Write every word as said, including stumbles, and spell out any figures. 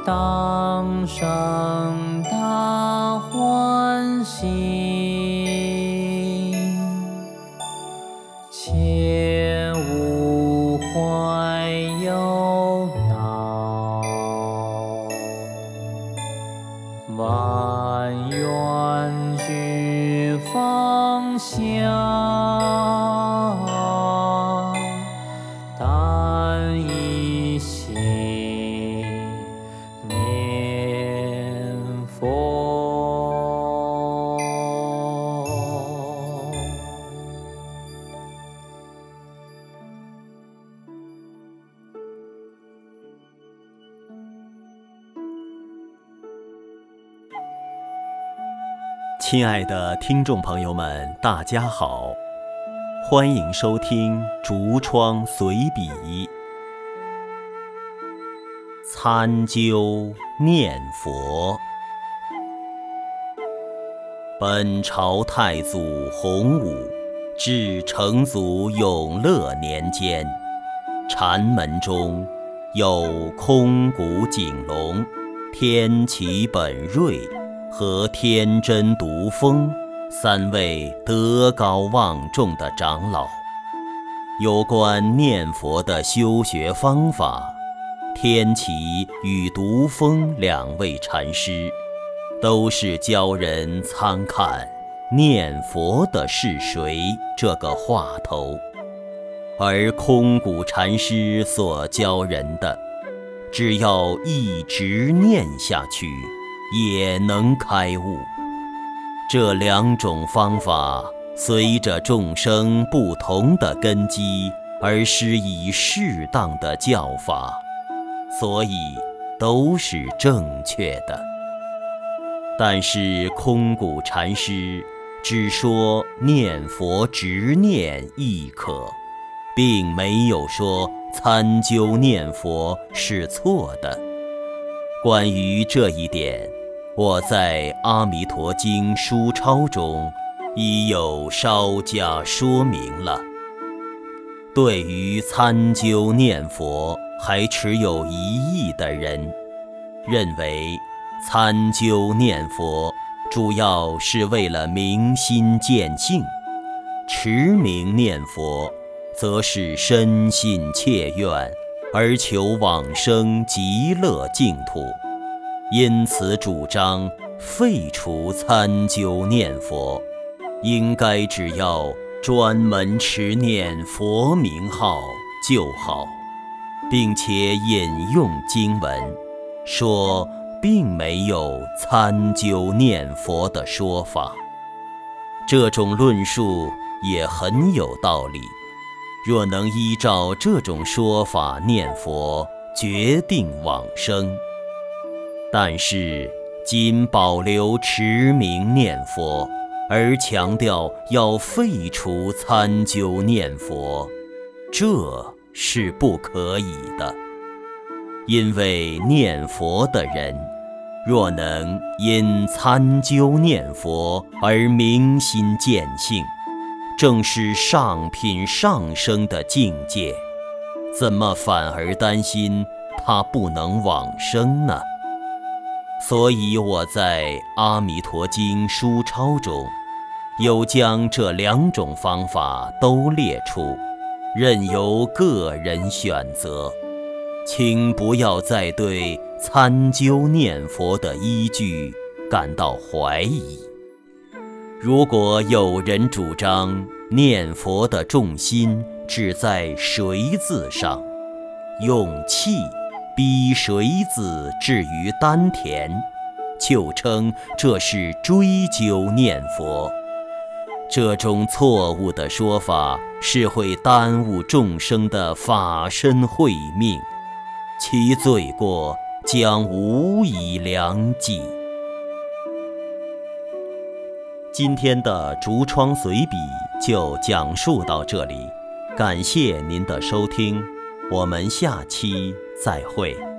当生大欢喜，切勿怀忧恼，万愿俱放下，但一心念佛。 亲爱的听众朋友们，大家好，欢迎收听竹窗随笔。参究念佛。本朝太祖洪武至成祖永乐年间，禅门中有空谷景龙、天齐本瑞和天真独风三位德高望重的长老。有关念佛的修学方法，天齐与独风两位禅师都是教人参看念佛的是谁这个话头，而空谷禅师所教人的，只要一直念下去也能开悟。这两种方法随着众生不同的根基而施以适当的教法，所以都是正确的。但是空谷禅师只说念佛直念亦可，并没有说参究念佛是错的。关于这一点，我在《阿弥陀经》书抄中已有稍加说明了。对于参究念佛还持有疑义的人，认为参究念佛主要是为了明心见性，持名念佛则是深信切愿而求往生极乐净土，因此主张废除参究念佛，应该只要专门持念佛名号就好，并且引用经文说并没有参究念佛的说法。这种论述也很有道理，若能依照这种说法念佛，决定往生。但是仅保留持名念佛，而强调要废除参究念佛，这是不可以的。因为念佛的人若能因参究念佛而明心见性，正是上品上升的境界，怎么反而担心他不能往生呢？所以我在《阿弥陀经》书抄中有将这两种方法都列出，任由个人选择，请不要再对参究念佛的依据感到怀疑。如果有人主张念佛的重心只在谁字上，用气逼谁字置于丹田，就称这是追究念佛，这种错误的说法是会耽误众生的法身慧命，其罪过将无以量计。今天的竹窗随笔就讲述到这里，感谢您的收听，我们下期再会。